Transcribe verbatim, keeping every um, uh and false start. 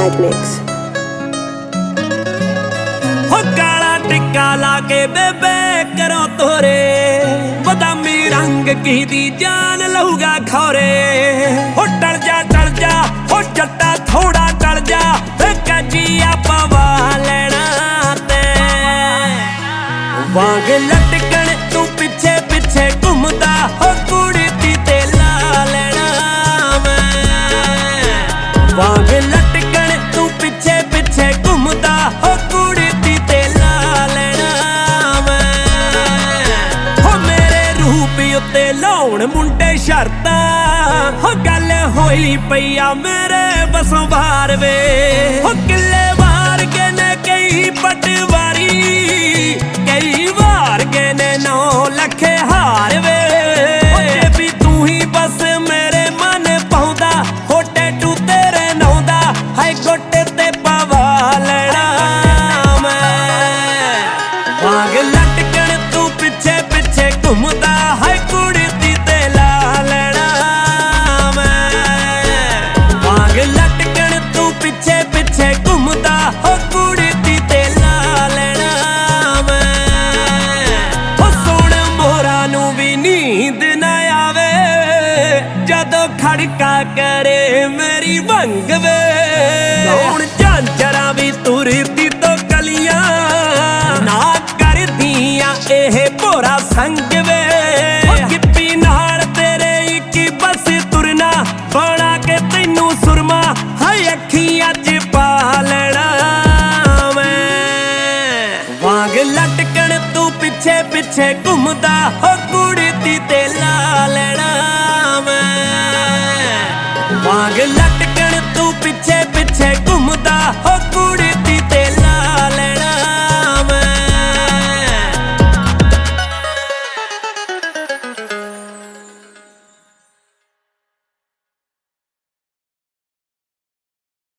Mad Mix. हो काला टिक्का लाके बेबे करो तोरे बदामी रंग की दी जान लहूगा खौरे हो टल जा टल जा हो जट्टा थोड़ा टल जा कजिया पवा लेना ते वांग लटकन तू पिछे पिछे घूमदा हो कुड़ी दी ते ला लेना मैं वांग लटकन तू पिछे पिछे घूमदा हो कुड़ी दी ते ला लेना मैं हो मेरे रूप उत्ते लाउण मुंडे शर्तां हो गल होई पईया मेरे बसों बाहर वे हो किले वार के ने कई पटवारी कई वार के ने नौ लखे हार वे जे भी तू ही बस मेरे मन पाउंदा हो टैटू तेरे नौंदा हाय गोटे ते पवा लेना मैं वांग लटकन तू पिछे पिछे घूमदा हाय कुड़ी दी ते ला लेना मैं वांग लटकन तू पिछे पिछे घूमदा हो कुड़ी दी ते ला लेना मैं हो सोण मोरा नू भी नींद ना आवे जदों खड़का करे मेरी भंग वे हुण झांझरा भी तुरदी तो कलियां ना कर दियां एह भोरा संग वे गिप्पी नाल तेरे इक्की बस तुरना बना के तैनू सुरमा हाय अखियां च पा लेना मैं वांग लटकन तू पिछे पिछे घूमदा हो कुड़ी